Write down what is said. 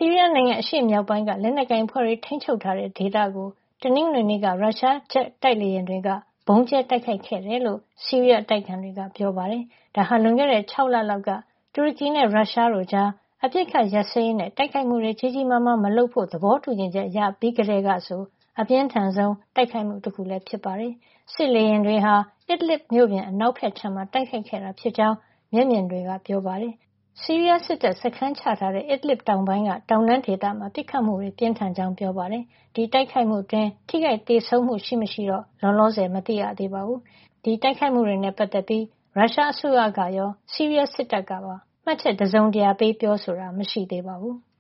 ီးရီးယားနိုင်ငံအရှေ့မြောက်ပိုင်းကလက်နက်ကိုင်အဖွဲ့တွေထိန်းချုပ်ထားတဲ့ဒေသကိုတနင်္ဂနွေနေ့ကရုရှားဂျက်တိုက်လေယာဉ်တွေကဗုံးကျဲတိုက်ခိုက်ခဲ့တယ်လို့ဆီးရီးယားအတိုက်အခံတွေကပြောပါတယ်။ဒါဟာလွန်ခဲ့တဲ့6 လလောက်ကတူရကီနဲ့ရုရှားတို့ကြားအပစ်အခတ်ရပ်စဲရေးနဲ့တိုက်ခိုက်မှုတွေကြီးကြီးမားမားမလုပ်ဖို့သဘောတူညီချက်ရပြီးကတည်းကဆိုအပြင်းထန်ဆုံးတိုက်ခိုက်မှုတစ်ခုလည်းဖြစ်ပါတယ်။စစ်လေယာဉ်တွေဟာ Idlib မြို့ပြင်အနောက်ဘက်ခြမ်းမှာတိုက်ခိုက်ခဲ့တာဖြစ်ကြောင်းမျက်မြင်တွေကပြောပါတယ်။ဆီးရီးယားစစ်တပ်စခန်းချထားတဲ့ Idlib တောင်ပိုင်းကတောင်တန်းဒေသမှာပစ်ခတ်မှုတွေပြင်းထန်ကြောင်းပြောပါတယ်။ဒီတိုက်ခိုက်မှုအတွင်းထိခိုက်ဒေဆုံးမှုရှိမရှိတော့လောလောဆယ်မသိရသေးပါဘူး။ဒီတိုက်ခိုက်မှုတွေနဲ့ပတ်သက်ပြီးရုရှားအစိုးရကရောဆီးရီးယားစစ်တပ်ကပါမှတ်ချက်တစုံတရာပေးပြောဆိုတာမရှိသေးပါဘူး။